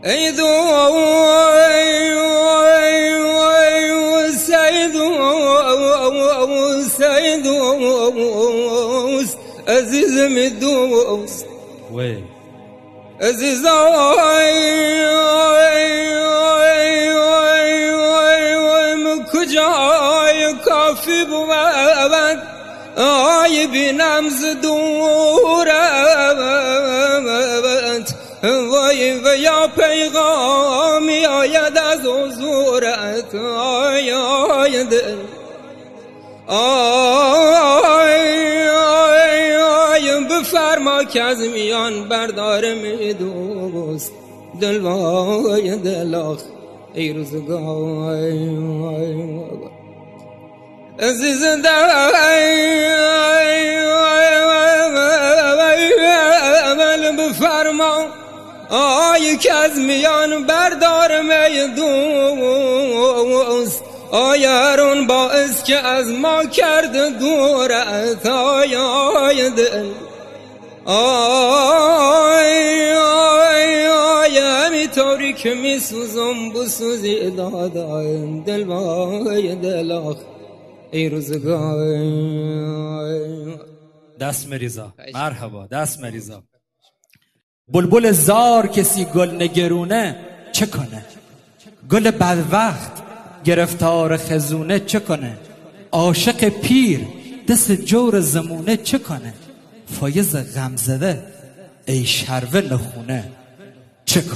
ای دو سید دوست عزیزم دوست عزیز کجای کافی بود آی بینم ز دورت وای و یا پیغامی آید از حضورت آی آی دل آی بفرما که از میان بردارم ای دوست دل وای دل آخ ای روزگار عزیز دل بفرما آی که از میان بردارم ای دوست آی هرون باعث که از ما کرده دورت آی آی دل آی آی آی همینطوری که می سوزم بسوزی دادایم دل وای دل آخ ای روزگار. دست مریزا مرحبا دست مریزا. بلبل زار کسی گل نگرونه چه کنه؟ گل بدوقت گرفتار خزونه چه کنه؟ عاشق پیر دست جور زمونه چه کنه؟ فایز غمزده ای شروه نخونه چه کنه؟